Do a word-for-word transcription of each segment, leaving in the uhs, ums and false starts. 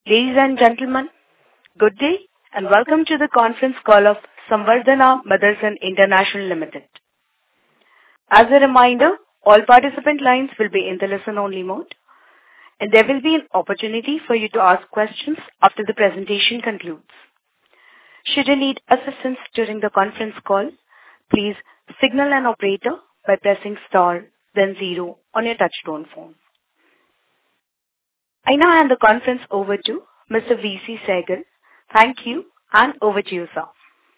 Ladies and gentlemen, good day and welcome to the conference call of Samvardhana Motherson International Limited. As a reminder, all participant lines will be in the listen-only mode, and there will be an opportunity for you to ask questions after the presentation concludes. Should you need assistance during the conference call, please signal an operator by pressing star, then zero on your touch-tone phone. I now hand the conference over to Mister V C Sehgal. Thank you, and over to you, sir.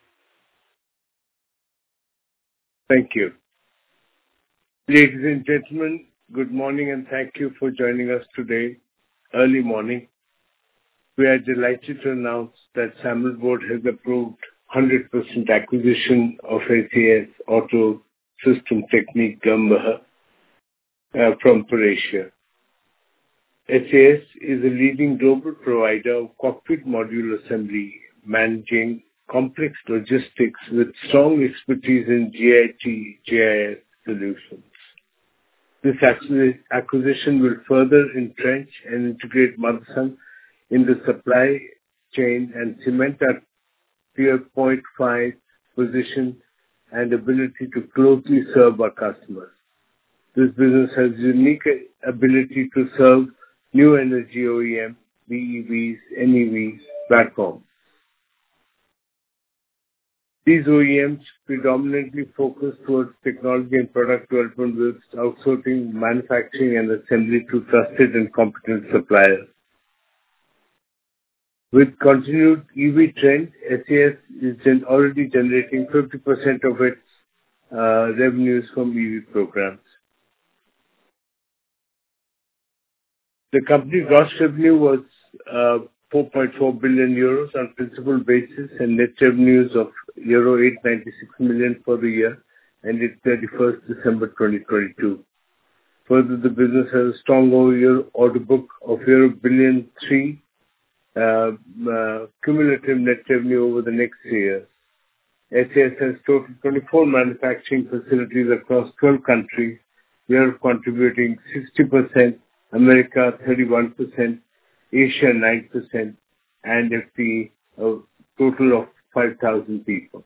Thank you. Ladies and gentlemen, good morning and thank you for joining us today, early morning. We are delighted to announce that SAMIL Board has approved one hundred percent acquisition of S A S Auto System Technique GmbH uh, from Faurecia. S A S is a leading global provider of cockpit module assembly, managing complex logistics with strong expertise in G I T G I S solutions. This acquisition will further entrench and integrate Motherson in the supply chain and cement our tier point five position and ability to closely serve our customers. This business has unique ability to serve new energy O E M, B E Vs, N E Vs platforms. These O E Ms predominantly focus towards technology and product development with outsourcing, manufacturing and assembly to trusted and competent suppliers. With continued E V trend, S A S is gen- already generating fifty percent of its uh, revenues from E V programs. The company gross revenue was uh, four point four billion euros on principal basis and net revenues of euro eight hundred ninety-six million for the year ended thirty-first December twenty twenty-two. Further, the business has a strong order book of euro billion three uh, uh, cumulative net revenue over the next three years. S A S has total twenty-four manufacturing facilities across twelve countries, Europe contributing sixty percent, America thirty-one percent, Asia nine percent, and F T E a total of five thousand people.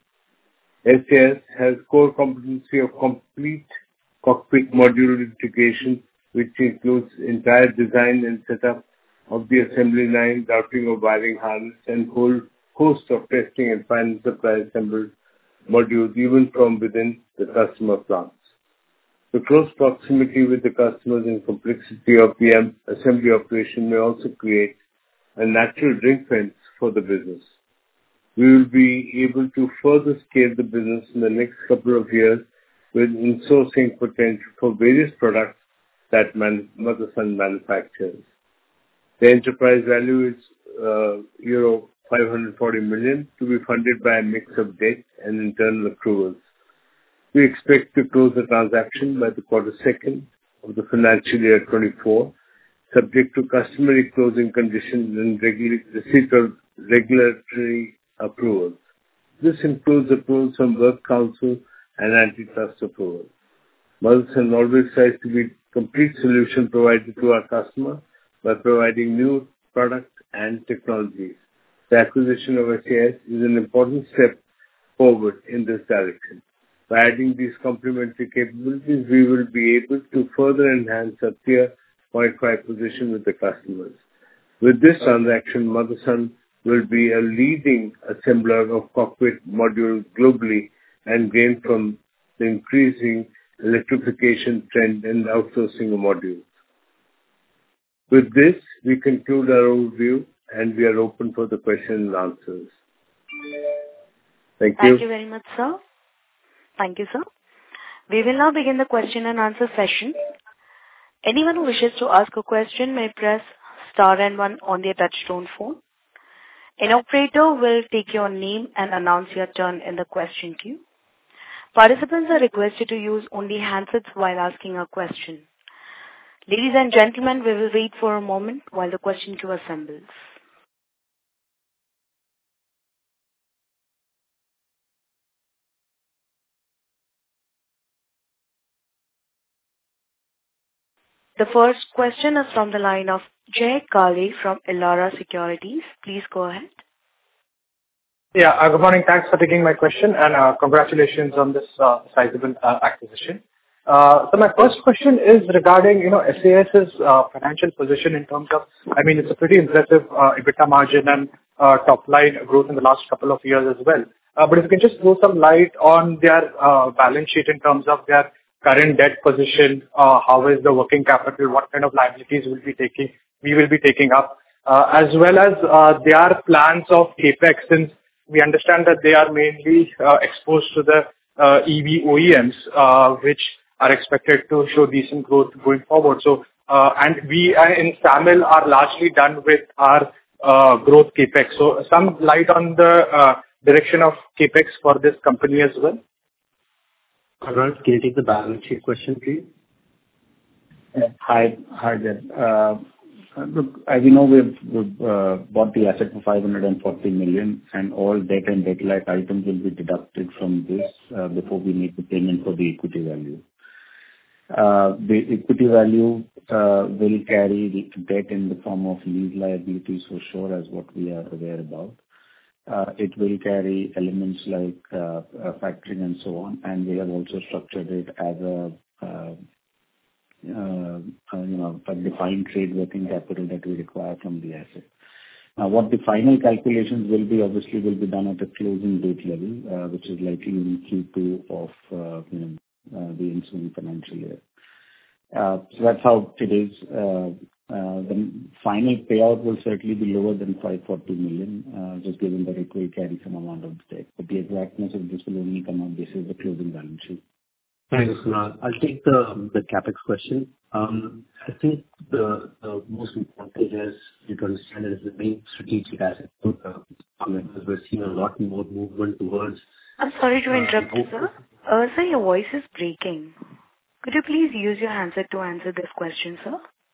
S A S has core competency of complete cockpit module integration, which includes entire design and setup of the assembly line, routing of wiring harness, and whole host of testing and final supply assembled modules, even from within the customer plants. The close proximity with the customers and complexity of the assembly operation may also create a natural ring fence for the business. We will be able to further scale the business in the next couple of years with insourcing potential for various products that man- Motherson manufactures. The enterprise value is uh, euro five hundred forty million to be funded by a mix of debt and internal accruals. We expect to close the transaction by the quarter second of the financial year twenty-four, subject to customary closing conditions and regula- receipt of regulatory approvals. This includes approvals from Work Council and antitrust approvals. Motherson always tries to be a complete solution provided to our customer by providing new products and technologies. The acquisition of S A S is an important step forward in this direction. By adding these complementary capabilities, we will be able to further enhance our tier point five position with the customers. With this transaction, Motherson will be a leading assembler of cockpit modules globally and gain from the increasing electrification trend and outsourcing of modules. With this, we conclude our overview and we are open for the questions and answers. Thank you. Thank you very much, sir. Thank you, sir. We will now begin the question and answer session. Anyone who wishes to ask a question may press star and one on their touchtone phone. An operator will take your name and announce your turn in the question queue. Participants are requested to use only handsets while asking a question. Ladies and gentlemen, we will wait for a moment while the question queue assembles. The first question is from the line of Jay Kale from Elara Securities. Please go ahead. Yeah, uh, good morning. Thanks for taking my question, and uh, congratulations on this uh, sizable uh, acquisition. Uh, so my first question is regarding, you know, SAS's uh, financial position in terms of, I mean, it's a pretty impressive uh, EBITDA margin and uh, top line growth in the last couple of years as well. Uh, but if you can just throw some light on their uh, balance sheet in terms of their current debt position, uh, how is the working capital, what kind of liabilities will be taking, we will be taking up, uh, as well as uh, their plans of CapEx, since we understand that they are mainly uh, exposed to the uh, E V O E Ms, uh, which are expected to show decent growth going forward. So, uh, and we uh, in SAMIL are largely done with our uh, growth CapEx. So some light on the uh, direction of CapEx for this company as well. Conrad, can you take the balance sheet question, please? Yeah. Hi, hi there. Uh, Look, as you know, we've we've uh bought the asset for five hundred forty million, and all debt and debt-like items will be deducted from this uh before we make the payment for the equity value. Uh The equity value uh will carry the debt in the form of lease liabilities for sure, as what we are aware about. Uh It will carry elements like uh uh factoring and so on, and we have also structured it as a uh Uh, uh, you know, a defined trade working capital that we require from the asset. Now, what the final calculations will be, obviously, will be done at the closing date level, uh, which is likely in Q two of uh, you know uh, the ensuing financial year. Uh, so that's how it is. Uh, uh, the final payout will certainly be lower than five hundred forty million, uh, just given that it will carry some amount of debt. But the exactness of this will only come out basis the closing balance sheet. Thanks, Kunal. I'll take the the CapEx question. Um, I think the the most important thing is you to understand it is the main strategic asset. Because we're seeing a lot more movement towards. I'm sorry to interrupt you, sir. Uh, sir, your voice is breaking. Could you please use your handset to answer this question, sir?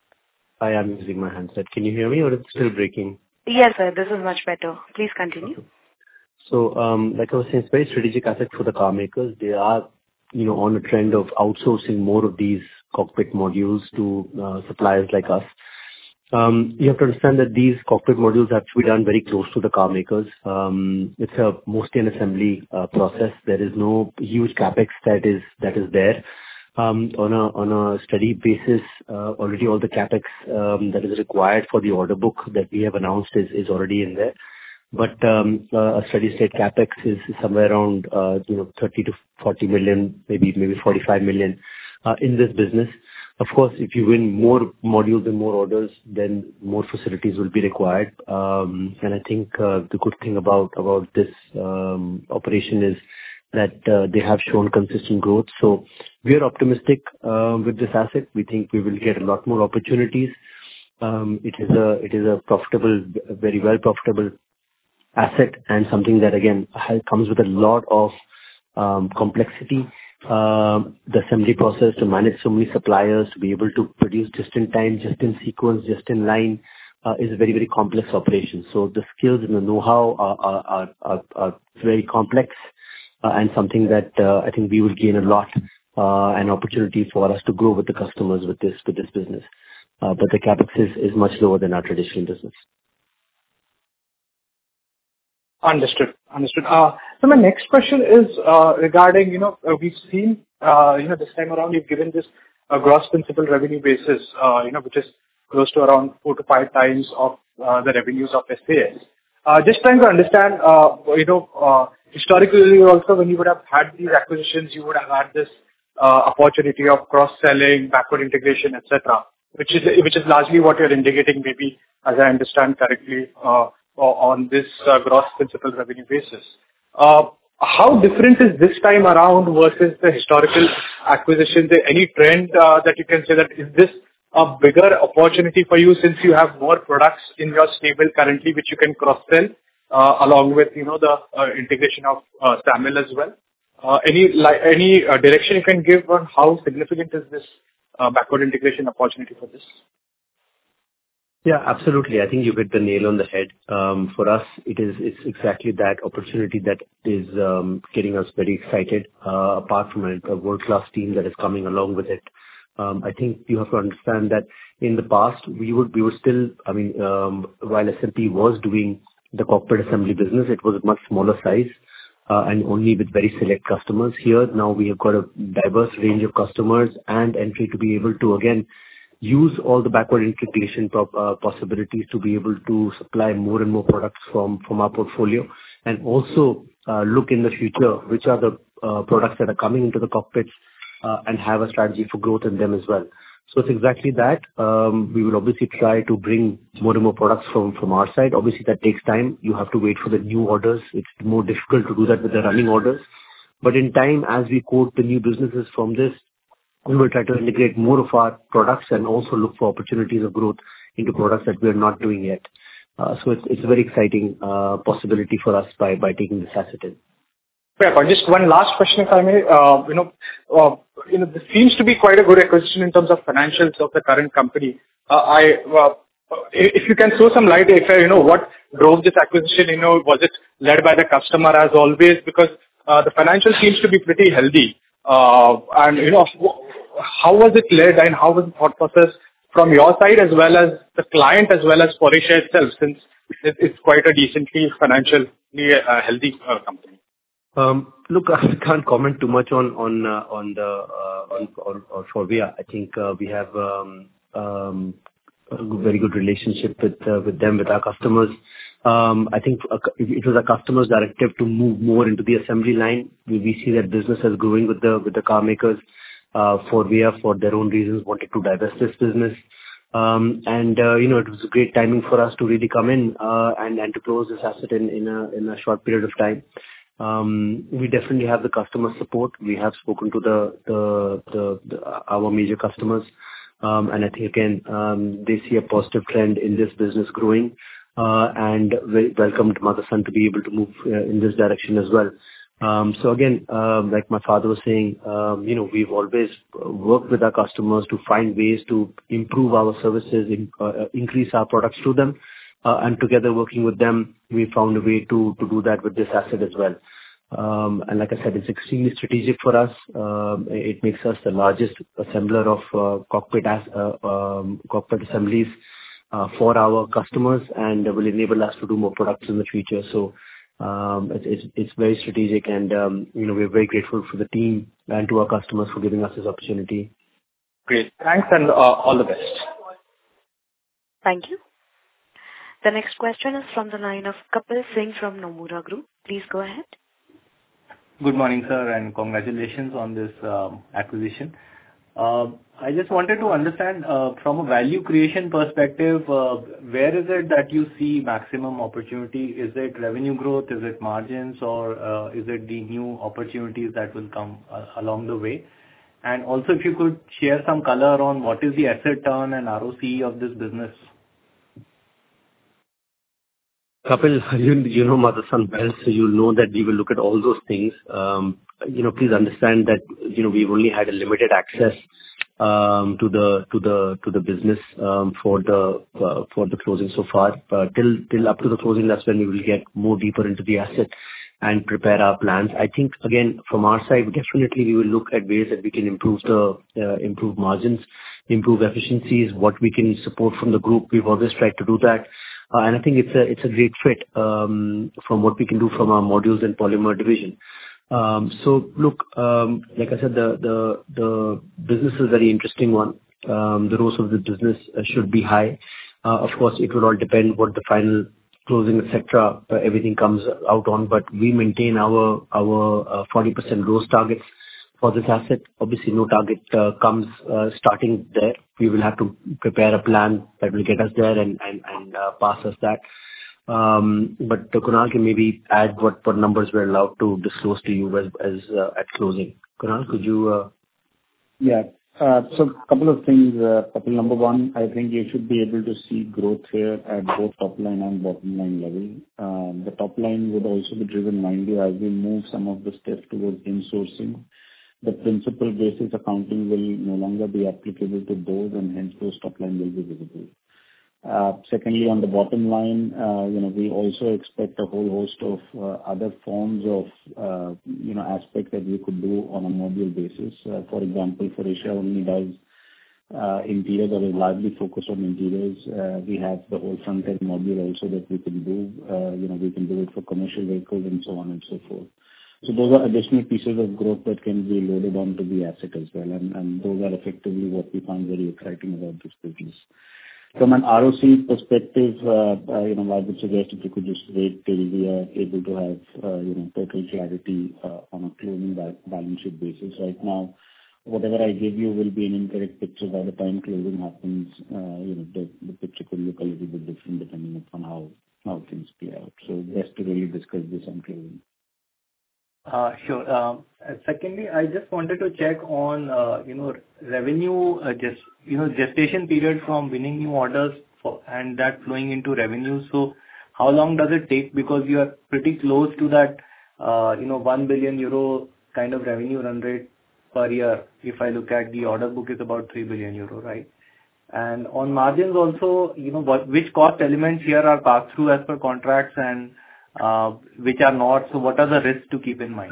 I am using my handset. Can you hear me, or it's still breaking? Yes, sir. This is much better. Please continue. Okay. So, um, like I was saying, it's a very strategic asset for the car makers. They are, you know, on a trend of outsourcing more of these cockpit modules to uh, suppliers like us. Um, you have to understand that these cockpit modules have to be done very close to the car makers. Um, it's a mostly an assembly uh, process. There is no huge capex that is that is there. Um, on a on a steady basis, uh, already all the capex um, that is required for the order book that we have announced is is already in there. But um, uh, a steady state capex is somewhere around uh, you know thirty to forty million, maybe maybe forty-five million uh, in this business. Of course, if you win more modules and more orders, then more facilities will be required. Um, and I think uh, the good thing about about this um, operation is that uh, they have shown consistent growth. So we are optimistic uh, with this asset. We think we will get a lot more opportunities. Um, it is a it is a profitable, very well profitable asset, and something that again has, comes with a lot of um, complexity. Uh, the assembly process to manage so many suppliers, to be able to produce just in time, just in sequence, just in line, uh, is a very, very complex operation. So the skills and the know-how are, are, are, are very complex, uh, and something that uh, I think we will gain a lot, uh, an opportunity for us to grow with the customers with this with this business. Uh, but the capex is, is much lower than our traditional business. Understood. Understood. Uh, So my next question is uh, regarding, you know, uh, we've seen, uh, you know, this time around you've given this uh, gross principal revenue basis, uh, you know, which is close to around four to five times of uh, the revenues of S A S. Uh, Just trying to understand, uh, you know, uh, historically also when you would have had these acquisitions, you would have had this uh, opportunity of cross-selling, backward integration, et cetera, which is which is largely what you're indicating, maybe, as I understand correctly, uh, on this uh, gross principal revenue basis. Uh, How different is this time around versus the historical acquisitions? Any trend uh, that you can say that is this a bigger opportunity for you since you have more products in your stable currently, which you can cross-sell, uh, along with, you know, the uh, integration of uh, SAMIL as well? Uh, Any li- any uh, direction you can give on how significant is this uh, backward integration opportunity for this? Yeah, absolutely. I think you hit the nail on the head. Um, for us, it is it's exactly that opportunity that is um, getting us very excited. Uh, apart from a, a world-class team that is coming along with it, Um, I think you have to understand that in the past, we would we were still, I mean, um, while S M P was doing the cockpit assembly business, it was a much smaller size uh, and only with very select customers. Here, now we have got a diverse range of customers and entry to be able to, again, use all the backward integration pro- uh, possibilities to be able to supply more and more products from, from our portfolio, and also uh, look in the future which are the uh, products that are coming into the cockpits uh, and have a strategy for growth in them as well. So it's exactly that. Um, we will obviously try to bring more and more products from, from our side. Obviously, that takes time. You have to wait for the new orders. It's more difficult to do that with the running orders. But in time, as we quote the new businesses from this, we will try to integrate more of our products and also look for opportunities of growth into products that we are not doing yet. Uh, so it's, it's a very exciting uh, possibility for us by, by taking this asset in. Yeah, just one last question, if I may. Uh, you know, uh, you know, this seems to be quite a good acquisition in terms of financials of the current company. Uh, I, uh, if you can throw some light, if you know what drove this acquisition, you know, was it led by the customer as always? Because uh, the financial seems to be pretty healthy. Uh, and you know, how was it led and how was the thought process from your side as well as the client as well as Faurecia itself, since it's quite a decently financially uh, healthy uh, company? Um, Look, I can't comment too much on on uh, on the uh, on on on Faurecia. I think uh, we have um, um, a very good relationship with uh, with them, with our customers. Um, I think uh, it was our customers' directive to move more into the assembly line. We we see that business is growing with the with the car makers. Uh, Faurecia, for their own reasons, wanted to divest this business. Um, and uh, you know, it was a great timing for us to really come in uh, and and to close this asset in in a in a short period of time. Um, we definitely have the customer support. We have spoken to the, the, the, the our major customers. Um, and I think again, um, they see a positive trend in this business growing, uh, and we welcomed Motherson to be able to move uh, in this direction as well. Um, so again, um, like my father was saying, um, you know, we've always worked with our customers to find ways to improve our services, in, uh, increase our products to them. Uh, and together working with them, we found a way to, to do that with this asset as well. Um, and like I said, it's extremely strategic for us. Um, it makes us the largest assembler of uh, cockpit as, uh, um, cockpit assemblies uh, for our customers, and will enable us to do more products in the future. So um, it's, it's it's very strategic, and um, you know, we're very grateful for the team and to our customers for giving us this opportunity. Great, thanks, and uh, all the best. Thank you. The next question is from the line of Kapil Singh from Nomura Group. Please go ahead. Good morning, sir, and congratulations on this um, acquisition. Uh, I just wanted to understand uh, from a value creation perspective, uh, where is it that you see maximum opportunity? Is it revenue growth? Is it margins? Or uh, is it the new opportunities that will come uh, along the way? And also, if you could share some color on what is the asset turn and R O C E of this business. Kapil, you, you know Motherson well, so you'll know that we will look at all those things. Um, you know, please understand that, you know, we've only had a limited access um, to the to the to the business um, for the uh, for the closing so far. Uh, till till up to the closing, that's when we will get more deeper into the asset and prepare our plans. I think again from our side, definitely we will look at ways that we can improve the uh, improve margins, improve efficiencies, what we can support from the group. We've always tried to do that. Uh, and I think it's a it's a great fit um, from what we can do from our modules and polymer division. Um, so look, um, like I said, the the the business is a very interesting one. Um, the growth of the business uh, should be high. Uh, of course, it will all depend what the final closing, et cetera. Uh, everything comes out on, but we maintain our our uh, forty percent growth targets for this asset. Obviously, no target uh, comes uh, starting there. We will have to prepare a plan that will get us there and and and uh, pass us that. Um, but uh, Kunal can maybe add what what numbers we're allowed to disclose to you as as uh, at closing. Kunal, could you? Uh... Yeah. Uh, so a couple of things. Uh, couple number one, I think you should be able to see growth here at both top line and bottom line level. Um, the top line would also be driven mainly as we move some of the steps towards insourcing. The principal basis accounting will no longer be applicable to those, and hence those top line will be visible. Uh, secondly, on the bottom line, uh, you know, we also expect a whole host of uh, other forms of, uh, you know, aspects that we could do on a module basis. Uh, for example, Faurecia only does uh, interiors or is largely focused on interiors. Uh, We have the whole front-end module also that we can do. Uh, You know, we can do it for commercial vehicles and so on and so forth. So those are additional pieces of growth that can be loaded onto the asset as well, and and those are effectively what we found very exciting about this business. From an R O C perspective, uh, uh, you know, I would suggest if you could just wait till we are able to have, uh, you know, total clarity uh, on a closing ba- balance sheet basis. Right now, whatever I give you will be an incorrect picture. By the time closing happens, uh, you know, the the picture could look a little bit different depending upon how how things play out. So best to really discuss this on closing. Uh, Sure. Um, uh, Secondly, I just wanted to check on, uh, you know, revenue, uh, just, you know, gestation period from winning new orders for, and that flowing into revenue. So how long does it take? Because you are pretty close to that, uh, you know, one billion euro kind of revenue run rate per year. If I look at the order book is about three billion euro, right? And on margins also, you know, what, which cost elements here are passed through as per contracts and uh, which are not. So what are the risks to keep in mind?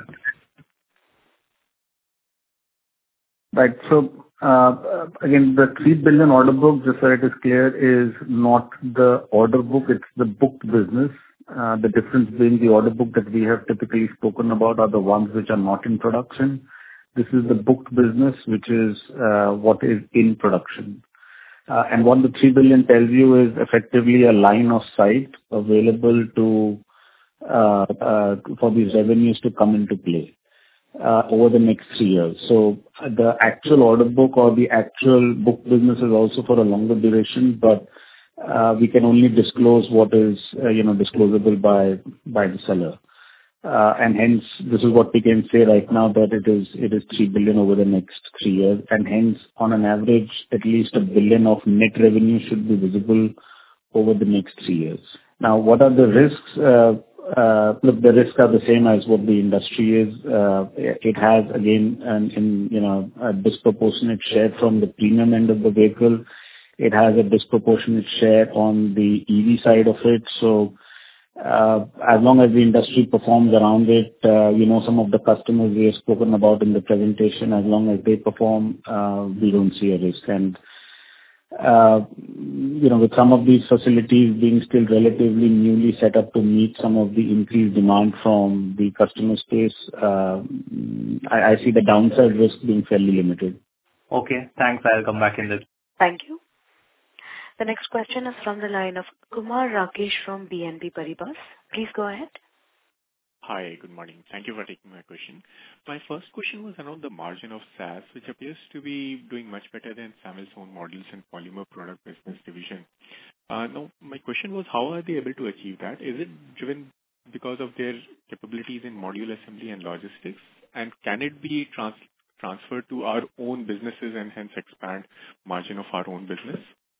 Right. So, uh again, the three billion order book, just so it is clear, is not the order book, it's the booked business. Uh The difference being the order book that we have typically spoken about are the ones which are not in production. This is the booked business, which is uh what is in production. Uh And what the three billion tells you is effectively a line of sight available to uh uh for these revenues to come into play uh over the next three years. So uh, the actual order book or the actual book business is also for a longer duration, but uh we can only disclose what is, uh, you know, disclosable by by the seller. Uh And hence, this is what we can say right now, that it is it is three billion over the next three years, and hence, on an average, at least a billion of net revenue should be visible over the next three years. Now, what are the risks? Uh uh Look, the risks are the same as what the industry is. Uh It has, again, an, in, you know, a disproportionate share from the premium end of the vehicle. It has a disproportionate share on the E V side of it. So, uh as long as the industry performs around it, uh, you know, some of the customers we have spoken about in the presentation, as long as they perform, uh we don't see a risk. And Uh, you know, with some of these facilities being still relatively newly set up to meet some of the increased demand from the customer space, uh, I I see the downside risk being fairly limited. Okay, thanks. I'll come back in the... Thank you. The next question is from the line of Kumar Rakesh from B N P Paribas. Please go ahead. Hi, good morning. Thank you for taking my question. My first question was around the margin of S A S, which appears to be doing much better than SAMIL's own modules and polymer product business division. Uh, Now, my question was, how are they able to achieve that? Is it driven because of their capabilities in module assembly and logistics? And can it be trans- transferred to our own businesses and hence expand margin of our own business?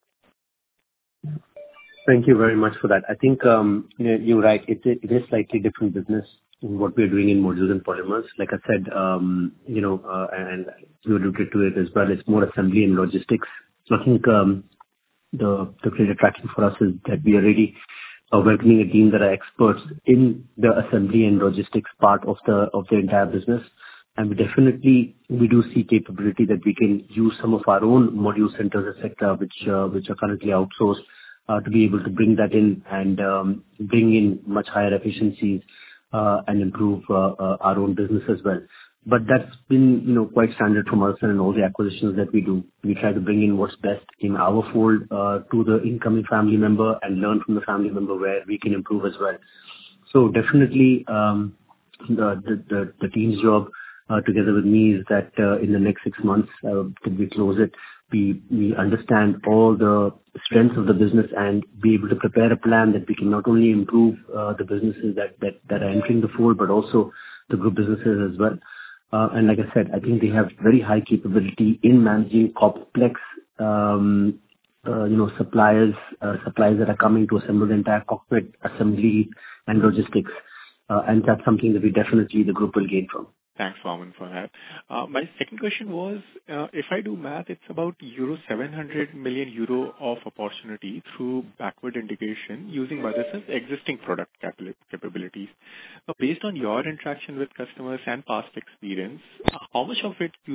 Thank you very much for that. I think um, you know, you're right. It, it is slightly different business in what we're doing in modules and polymers. Like I said, um, you know, uh, and you alluded to it as well. It's more assembly and logistics. So I think um, the the great attraction for us is that we are really uh, welcoming a team that are experts in the assembly and logistics part of the of the entire business. And we definitely we do see capability that we can use some of our own module centers, et cetera, which uh, which are currently outsourced. Uh, to be able to bring that in and um, bring in much higher efficiencies uh, and improve uh, uh, our own business as well. But that's been, you know, quite standard from us and in all the acquisitions that we do. We try to bring in what's best in our fold uh, to the incoming family member and learn from the family member where we can improve as well. So definitely um, the, the, the, the team's job uh, together with me is that uh, in the next six months, uh, till we close it, we we understand all the strengths of the business and be able to prepare a plan that we can not only improve uh, the businesses that, that, that are entering the fold, but also the group businesses as well. Uh, and like I said, I think they have very high capability in managing complex, um, uh, you know, suppliers, uh, suppliers that are coming to assemble the entire cockpit, assembly and logistics. Uh, and that's something that we definitely, the group will gain from. Thanks, Vaaman, for that. Uh, My second question was, uh, if I do math, it's about euro seven hundred million euro of opportunity through backward integration using Motherson's existing product capabil- capabilities. Now, based on your interaction with customers and past experience, uh, how much of it you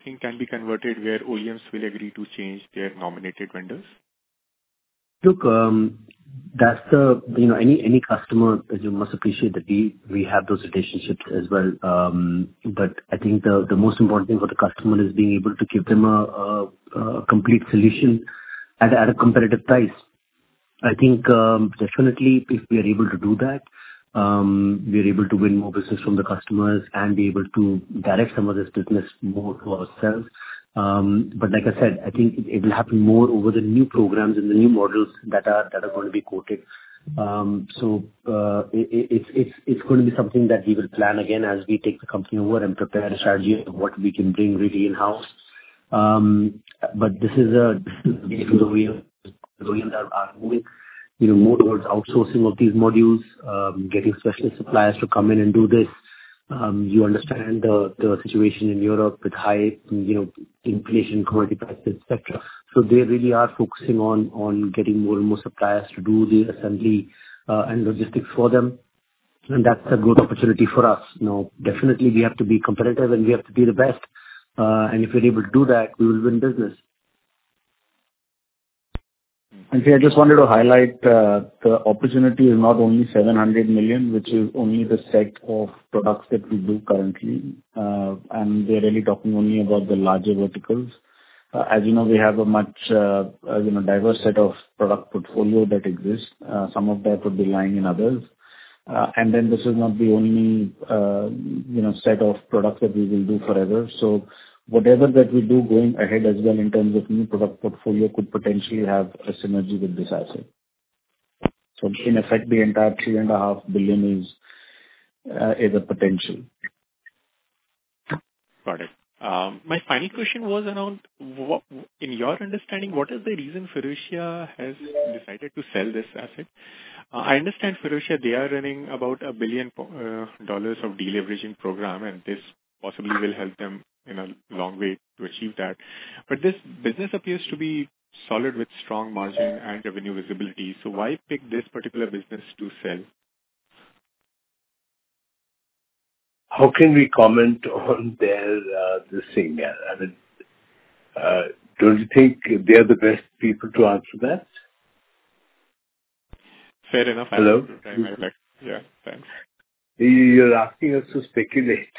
think can be converted where O E Ms will agree to change their nominated vendors? Look, um, that's the, you know, any any customer, as you must appreciate that we we have those relationships as well. Um, But I think the the most important thing for the customer is being able to give them a a a complete solution at a at a competitive price. I think, um, definitely if we are able to do that, um, we are able to win more business from the customers and be able to direct some of this business more to ourselves. Um, But like I said, I think it it will happen more over the new programs and the new models that are that are going to be quoted. Um, So, uh, it- it- it's it's it's going to be something that we will plan again as we take the company over and prepare a strategy of what we can bring really in-house. Um, But this is a this is the way the O E Ms are are moving, you know, more towards outsourcing of these modules, um, getting specialist suppliers to come in and do this. Um, You understand the the situation in Europe with high, you know, inflation, commodity prices, et cetera. So they really are focusing on on getting more and more suppliers to do the assembly uh, and logistics for them, and that's a good opportunity for us. Now, definitely we have to be competitive and we have to be the best. Uh, And if we're able to do that, we will win business. And see, I just wanted to highlight, uh, the opportunity is not only seven hundred million, which is only the set of products that we do currently. Uh, And we're really talking only about the larger verticals. Uh, As you know, we have a much, uh, uh, you know, diverse set of product portfolio that exists. Uh, Some of that would be lying in others. Uh, And then this is not the only, uh, you know, set of products that we will do forever. So whatever that we do going ahead as well in terms of new product portfolio could potentially have a synergy with this asset. So in effect, the entire three and a half billion is uh, is a potential. Got it. Um, My final question was around, what, in your understanding, what is the reason Faurecia has decided to sell this asset? Uh, I understand Faurecia, they are running about a billion po- uh, dollars of deleveraging program, and this possibly will help them in a long way to achieve that. But this business appears to be solid with strong margin and revenue visibility. So why pick this particular business to sell? How can we comment on their uh, this thing? I mean, uh, don't you think they are the best people to answer that? Fair enough. I Hello? will try my best. Yeah, thanks. You're asking us to speculate.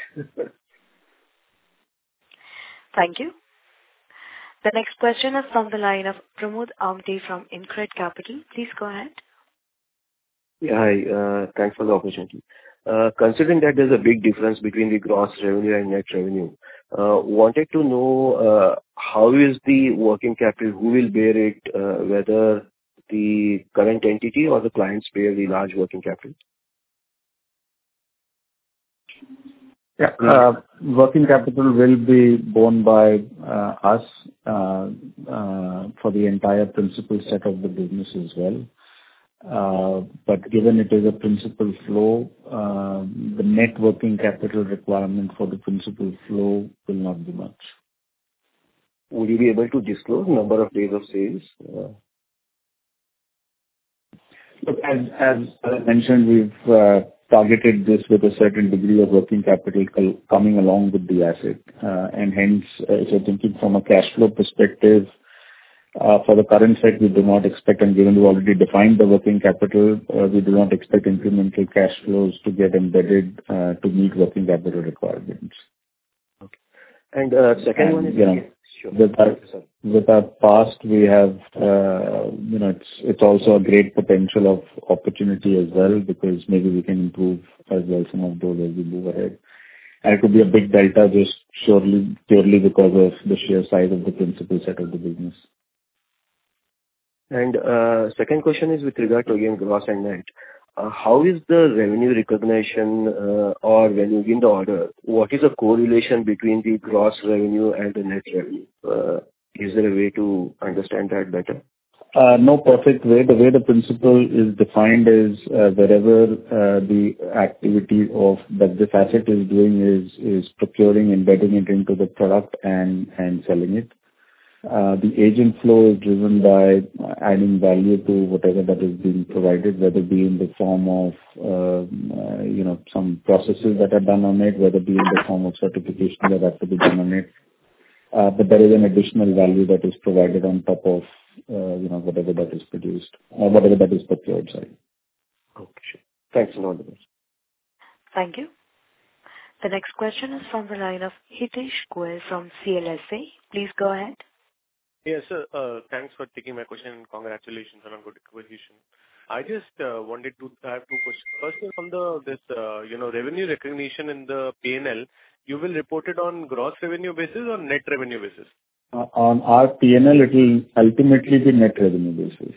Thank you. The next question is from the line of Pramod Amte from InCred Capital. Please go ahead. Yeah, hi. uh, Thanks for the opportunity. Uh, Considering that there's a big difference between the gross revenue and net revenue, uh, wanted to know uh, how is the working capital, who will bear it, uh, whether the current entity or the clients bear the large working capital? Yeah. uh, Working capital will be borne by uh, us uh, uh, for the entire principal set of the business as well. Uh, But given it is a principal flow, uh, the net working capital requirement for the principal flow will not be much. Would you be able to disclose number of days of sales? Uh, Look, as as I mentioned, we've uh, targeted this with a certain degree of working capital col- coming along with the asset. Uh, And hence, uh, if you're thinking from a cash flow perspective, Uh, for the current set, we do not expect, and given we already defined the working capital, uh, we do not expect incremental cash flows to get embedded uh, to meet working capital requirements. And uh, second And, one is, you know, sure. with our with our past, we have, uh, you know, it's it's also a great potential of opportunity as well, because maybe we can improve as well some of those as we move ahead. And it could be a big delta just surely, purely because of the sheer size of the principal set of the business. And uh, second question is with regard to, again, gross and net. Uh, How is the revenue recognition, uh, or when you win the order, what is the correlation between the gross revenue and the net revenue? Uh, Is there a way to understand that better? Uh, No perfect way. The way the principle is defined is, uh, wherever uh, the activity of that this asset is doing is is procuring, embedding it into the product and and selling it. Uh, The agent flow is driven by adding value to whatever that is being provided, whether be in the form of, um, uh, you know, some processes that are done on it, whether be in the form of certification that have to be done on it. uh, but there is an additional value that is provided on top of, uh, you know, whatever that is produced or whatever that is procured, sorry. Okay, sure. Thanks a lot. Thank you. The next question is from the line of Hitesh Goel from C L S A. Please go ahead. Yes, sir. Uh, Thanks for taking my question, and congratulations on a good acquisition. I just uh, wanted to have two questions. First is on the, this, uh, you know, revenue recognition in the P and L. You will report it on gross revenue basis or net revenue basis? Uh, On our P and L, it will ultimately be net revenue basis.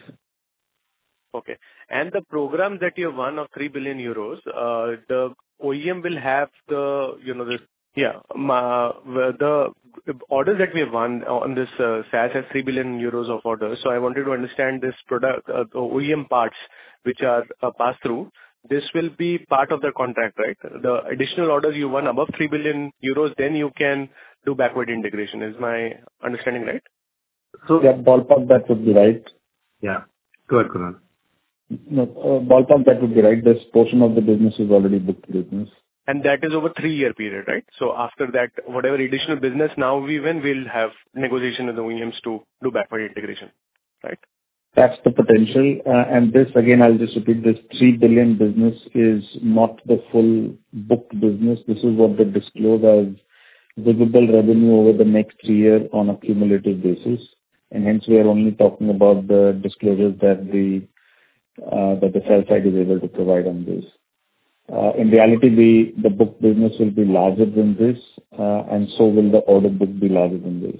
Okay. And the programs that you have won of three billion euros, uh, the O E M will have the, you know, this, yeah, ma- the orders that we have won on this uh, SaaS has three billion euros of orders. So I wanted to understand this product, uh, the O E M parts which are uh, passed through. This will be part of the contract, right? The additional orders you won above three billion euros, then you can do backward integration. Is my understanding right? So yeah, ballpark, that would be right. Yeah. Go ahead, Kunal. No, uh, ballpark, that would be right. This portion of the business is already booked business. And that is over three-year period, right? So after that, whatever additional business now we win, we'll have negotiation with the O E Ms to do backward integration, right? That's the potential. Uh, And this, again, I'll just repeat, this three billion business is not the full booked business. This is what they disclose as visible revenue over the next three years on a cumulative basis. And hence, we are only talking about the disclosures that the uh, that the sell side is able to provide on this. Uh, In reality, the the book business will be larger than this, uh, and so will the order book be larger than this.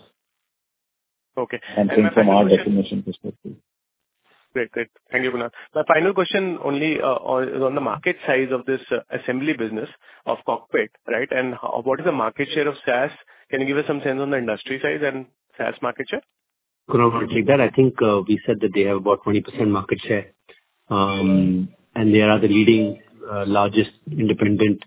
Okay. And And my think from final our question- definition perspective. Great, great. Thank you, Kunal. My final question only uh, on is on the market size of this uh, assembly business of cockpit, right? And how, what is the market share of SaaS? Can you give us some sense on the industry size and SaaS market share? Kunal, want to take that? I think uh, we said that they have about twenty percent market share. Um, and they are the leading, uh, largest independent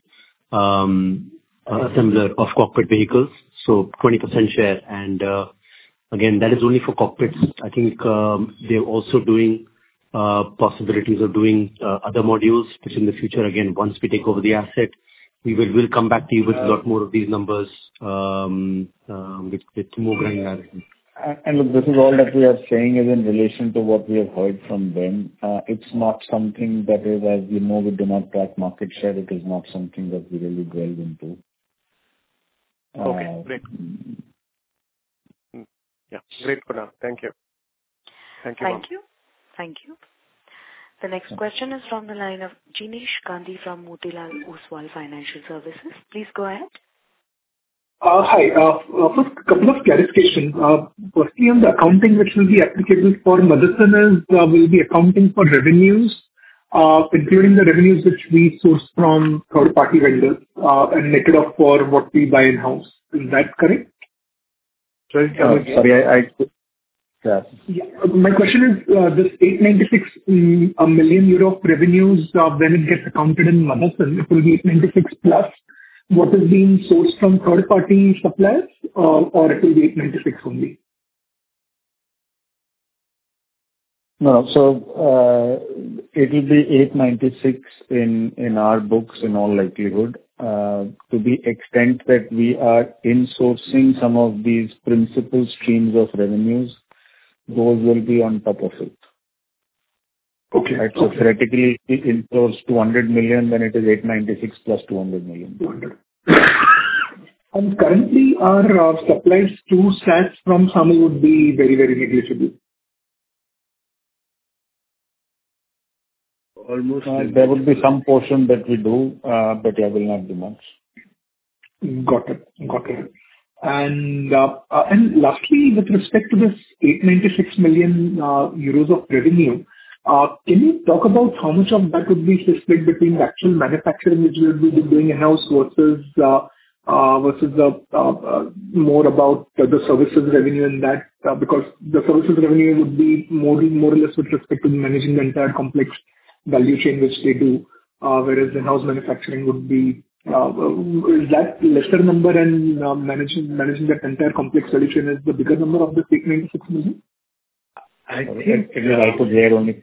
um, uh, assembler of cockpit vehicles. So twenty percent share. And uh, again, that is only for cockpits. I think um, they're also doing uh, possibilities of doing uh, other modules, which in the future, again, once we take over the asset, we will will come back to you with a lot more of these numbers um, uh, with, with more granularity. And and look, this is all that we are saying is in relation to what we have heard from them. Uh, It's not something that is, as you know, we do not track market share. It is not something that we really delve into. Okay, Uh, great. Yeah, great, Kunal. Thank you. Thank you, ma'am. Thank you. Thank you. The next question is from the line of Jinesh Gandhi from Motilal Oswal Financial Services. Please go ahead. Uh, Hi. Uh, uh, First, a couple of clarifications. Uh, Firstly, on the accounting which will be applicable for Motherson is, uh, will be accounting for revenues, uh, including the revenues which we source from third-party vendors, uh, and netted off for what we buy in-house. Is that correct? Sorry, uh, come again. Sorry, I... I- yeah. Yeah. Uh, My question is, uh, this eight hundred ninety-six mm, a million euro of revenues, uh, when it gets accounted in Motherson, it will be eight hundred ninety-six plus what is being sourced from third-party suppliers, uh, or it will be eight hundred ninety-six only? No, so, uh, it will be eight ninety-six in in our books in all likelihood. Uh, To the extent that we are insourcing some of these principal streams of revenues, those will be on top of it. Okay. Right? So Okay. theoretically, if it insource two hundred million, then it is eight ninety-six plus two hundred million. two hundred. And currently, our uh, supplies to SaaS from SAMIL would be very, very negligible. Almost. Uh, There would be some portion that we do, uh, but yeah, will not be much. Got it. Got it. And uh, uh, and lastly, with respect to this eight hundred ninety-six million uh, euros of revenue, uh, can you talk about how much of that would be split between the actual manufacturing which we will be doing in-house versus uh, uh, versus the uh, uh, more about the the services revenue in that? uh, Because the services revenue would be more more or less with respect to managing the entire complex value chain which they do, uh, whereas in-house manufacturing would be Uh, is that lesser number, and uh, managing managing that entire complex value chain is the bigger number of the eight hundred ninety-six million? I Uh, think, Again, I could hear only.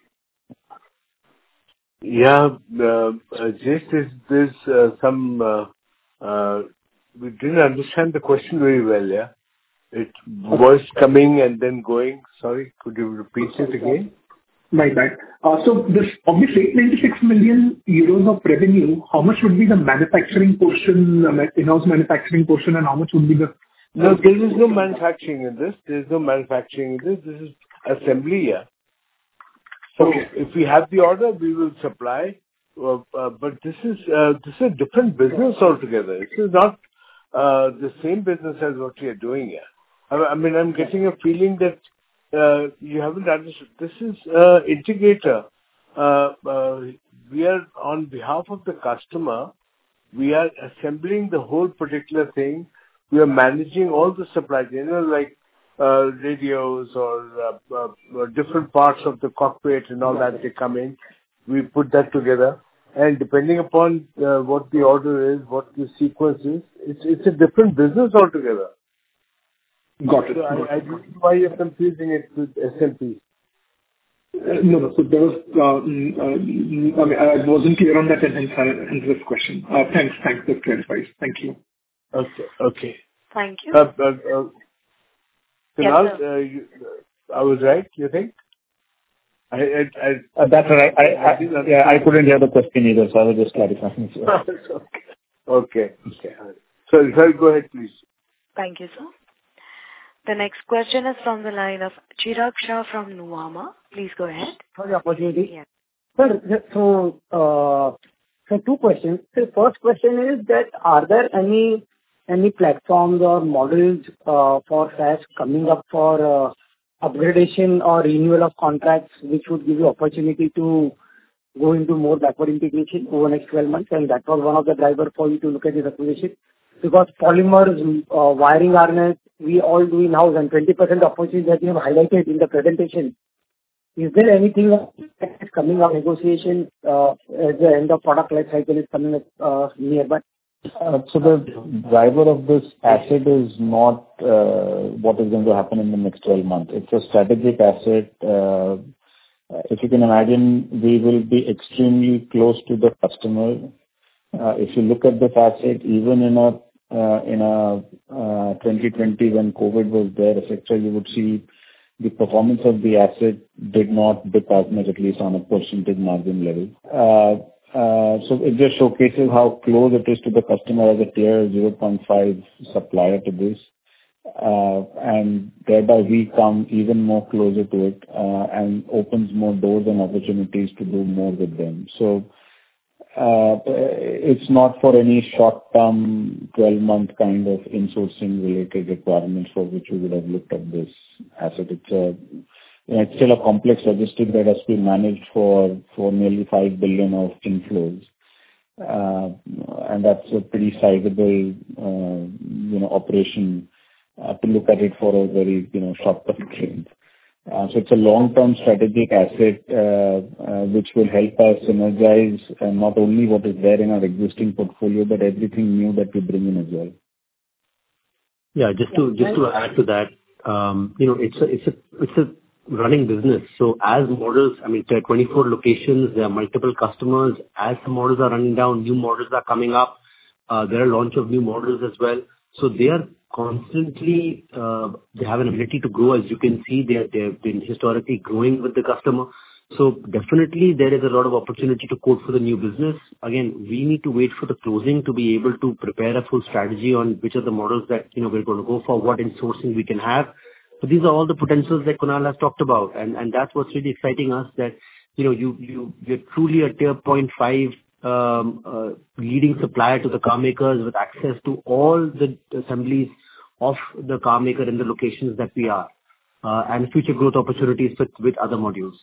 yeah, uh, uh, just is there's uh, some, uh, uh, we didn't understand the question very well, yeah? It's voice coming and then going. Sorry, could you repeat it again? My bad. Uh, So this, of this eight hundred ninety-six million euros of revenue, how much would be the manufacturing portion, uh, in-house manufacturing portion, and how much would be the... No, there is no manufacturing in this. There is no manufacturing in this. This is assembly, yeah. So Okay. if we have the order, we will supply. Uh, uh, But this is uh, this is a different business altogether. This is not uh, the same business as what we are doing here. I I mean, I'm getting a feeling that uh, you haven't understood. This is uh, integrator. Uh, uh, We are on behalf of the customer, we are assembling the whole particular thing. We are managing all the supply chain, you know, like uh, radios or uh, uh, different parts of the cockpit and all that, they come in. We put that together. And depending upon uh, what the order is, what the sequence is, it's it's a different business altogether. Got it. So Got I, I it. don't know why you're confusing it with S M P. Uh, No, no. So there was, uh, mm, uh, mm, I mean, I wasn't clear on that, and hence I- hence this question. Uh, Thanks. Thanks. That clarifies. Thank you. Okay. Okay. Thank you. Uh, uh, uh, Yes, Kunal, sir. uh, you, I was right, you think? I, I, I, Uh, That's all right. I, I, didn't understand. yeah, I couldn't hear the question either, so I was just clarifying. So. okay. Okay. Okay. Sorry, sorry, go ahead, please. Thank you, sir. The next question is from the line of Chirag Shah from Nuvama. Please go ahead. For the opportunity. Yeah. Sir, so, uh, so two questions. The first question is that are there any any platforms or models uh, for SaaS coming up for uh, upgradation or renewal of contracts, which would give you opportunity to go into more backward integration over the next twelve months? And that was one of the drivers for you to look at this acquisition. Because polymers, uh, wiring harness, we all do in-house, and twenty percent opportunities that you have highlighted in the presentation. Is there anything that is coming up negotiation uh, as the end of product life cycle is coming up uh, nearby? Uh, So the driver of this asset is not uh, what is going to happen in the next twelve months. It's a strategic asset. Uh, If you can imagine, we will be extremely close to the customer. Uh, If you look at this asset, even in a uh, in a uh, twenty twenty, when COVID was there, et cetera, you would see the performance of the asset did not dip as much, at least on a percentage margin level. Uh, uh, So it just showcases how close it is to the customer as a tier zero point five supplier to this. Uh, and thereby we come even more closer to it, uh, and opens more doors and opportunities to do more with them. So, uh, it's not for any short-term, twelve-month kind of insourcing related requirements for which we would have looked at this asset. It's a, you know, it's still a complex logistic that has been managed for, for nearly five billion of inflows. Uh, and that's a pretty sizable, uh, you know, operation. Uh, to look at it for a very, you know, short-term trend. Uh, so it's a long-term strategic asset, uh, uh, which will help us synergize uh, not only what is there in our existing portfolio, but everything new that we bring in as well. Yeah, just to just to add to that, um, you know, it's a it's a it's a running business. So as models, I mean, there are twenty-four locations, there are multiple customers. As the models are running down, new models are coming up. Uh, there are launch of new models as well. So they are constantly, uh, they have an ability to grow. As you can see, they are, they have been historically growing with the customer. So definitely there is a lot of opportunity to quote for the new business. Again, we need to wait for the closing to be able to prepare a full strategy on which are the models that, you know, we're going to go for, what insourcing we can have. So these are all the potentials that Kunal has talked about. And, and that's what's really exciting us, that, you know, you, you, you're truly a tier zero point five Um, uh, leading supplier to the car makers with access to all the assemblies of the car maker in the locations that we are, uh, and future growth opportunities with, with other modules.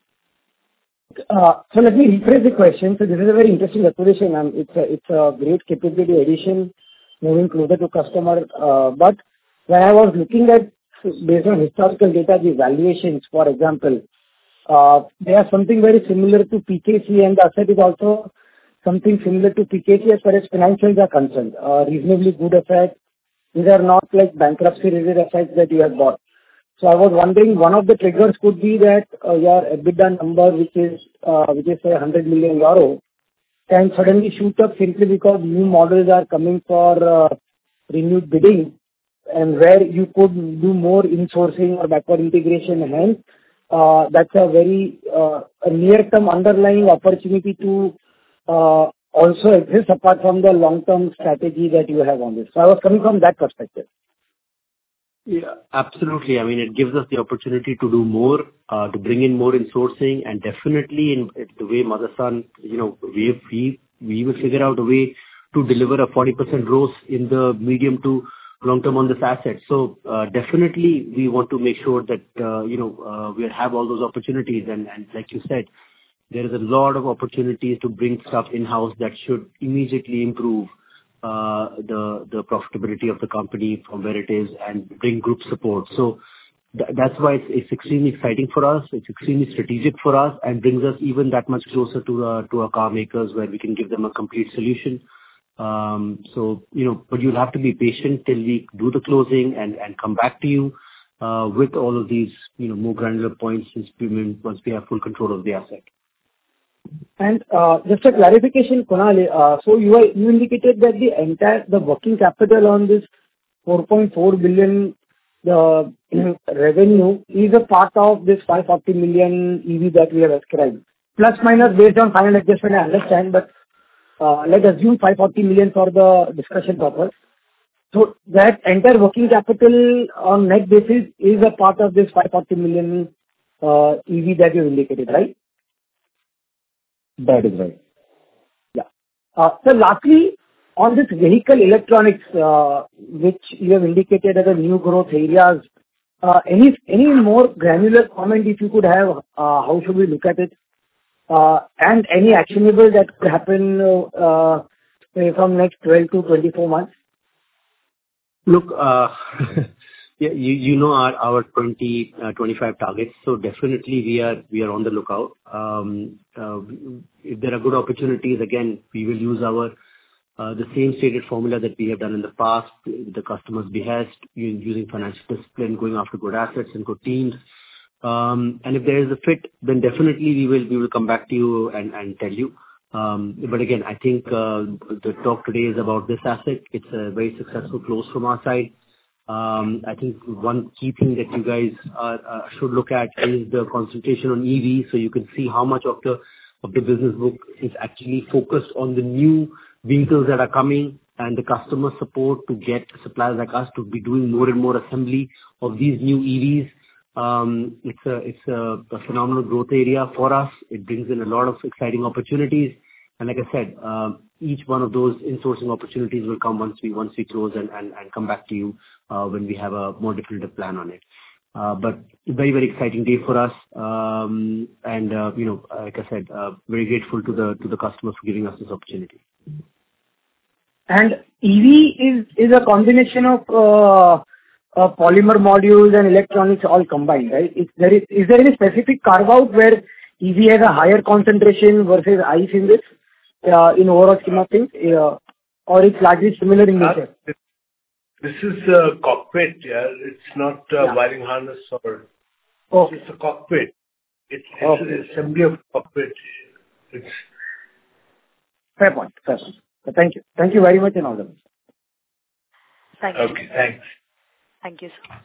Uh, so let me rephrase the question. So this is a very interesting acquisition, and it's a, it's a great capability addition, moving closer to customer. Uh, but when I was looking at, based on historical data, the valuations, for example, uh, they are something very similar to P K C, and the asset is also something similar to P K C as far as financials are concerned. Uh, reasonably good assets. These are not like bankruptcy-related assets that you have bought. So I was wondering, one of the triggers could be that uh, your EBITDA number, which is uh, which is say one hundred million euro, can suddenly shoot up simply because new models are coming for uh, renewed bidding, and where you could do more insourcing or backward integration, hence, uh, that's a very uh, a near-term underlying opportunity to uh, also exist apart from the long-term strategy that you have on this. So I was coming from that perspective. Yeah, absolutely. I mean, it gives us the opportunity to do more, uh, to bring in more in sourcing, and definitely in the way Motherson, you know, we we we will figure out a way to deliver a forty percent growth in the medium to long term on this asset. So uh, definitely we want to make sure that uh, you know uh, we have all those opportunities, and and like you said, there is a lot of opportunities to bring stuff in house that should immediately improve uh the the profitability of the company from where it is and bring group support. So th- that's why it's, it's extremely exciting for us. It's extremely strategic for us and brings us even that much closer to uh, to our car makers, where we can give them a complete solution. Um, so you know, but you'll have to be patient till we do the closing and and come back to you uh, with all of these you know more granular points once we have full control of the asset. And uh, just a clarification, Kunal, uh, so you are, you indicated that the entire, the working capital on this four point four billion uh, revenue is a part of this five hundred forty million E V that we have ascribed. Plus minus based on final adjustment, I understand, but uh, let's assume five hundred forty million for the discussion purpose. So that entire working capital on net basis is a part of this five hundred forty million uh, E V that you indicated, right? That is right. Yeah. Uh, So lastly, on this vehicle electronics, uh, which you have indicated as a new growth areas, uh, any any more granular comment if you could have, uh, how should we look at it? Uh, And any actionable that could happen, uh, say from next twelve to twenty-four months? Look, uh, yeah, you you know our our twenty twenty-five targets, so definitely we are we are on the lookout. Um, uh, If there are good opportunities, again, we will use our uh, the same stated formula that we have done in the past, the customer's behest, using financial discipline, going after good assets and good teams. Um, And if there is a fit, then definitely we will we will come back to you and and tell you. Um, But again, I think uh, the talk today is about this asset. It's a very successful close from our side. Um, I think one key thing that you guys are, uh, should look at is the concentration on E V, so you can see how much of the of the business book is actually focused on the new vehicles that are coming and the customer support to get suppliers like us to be doing more and more assembly of these new E Vs. Um, it's a it's a, a phenomenal growth area for us. It brings in a lot of exciting opportunities, and like I said, uh, each one of those insourcing opportunities will come once we once we close and, and, and come back to you uh, when we have a more definitive plan on it. Uh, but very very exciting day for us, um, and uh, you know, like I said, uh, very grateful to the to the customer for giving us this opportunity. And E V is is a combination of uh, uh, polymer modules and electronics all combined, right? Is there is, is there any specific carve out where E V has a higher concentration versus ICE in this uh, in overall scheme of things, uh, or it's largely similar in nature? Uh, this is a cockpit, yeah. It's not a Yeah. wiring harness or. Okay. It's a cockpit. It's, it's Okay. an assembly of cockpit. It's Fair point. Fair point. So thank you. Thank you very much and all the best. Thank you. okay. Thanks. Thank you, sir.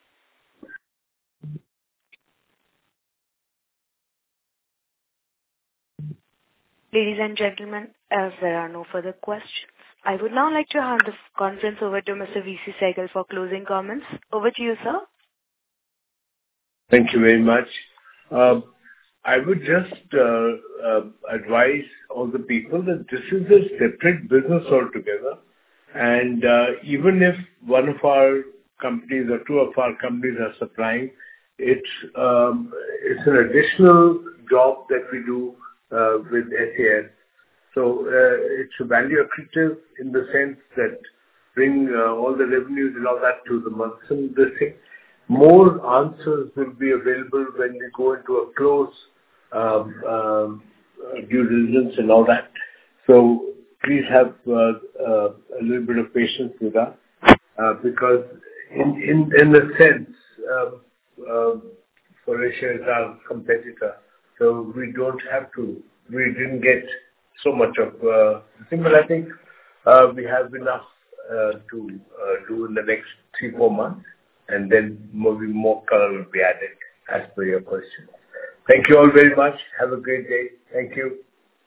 Ladies and gentlemen, as there are no further questions, I would now like to hand the conference over to Mister V C Sehgal for closing comments. Over to you, sir. Thank you very much. Um, I would just uh, uh, advise all the people that this is a separate business altogether. And uh, even if one of our companies or two of our companies are supplying, it's um, it's an additional job that we do uh, with S A S. So uh, it's value accretive in the sense that bring uh, all the revenues and all that to the Motherson this thing. More answers will be available when we go into a close um, um, uh, due diligence and all that. So please have uh, uh, a little bit of patience with us uh, because in in in a sense, um, uh, Faurecia is our competitor, so we don't have to. We didn't get so much of uh, the thing, but I think uh, we have enough uh, to uh, do in the next three, four months, and then maybe more color will be added as per your question. Thank you all very much. Have a great day. Thank you.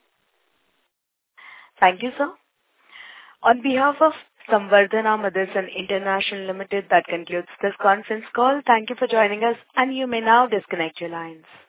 Thank you, sir. On behalf of Samvardhana Motherson International Limited, that concludes this conference call. Thank you for joining us, and you may now disconnect your lines.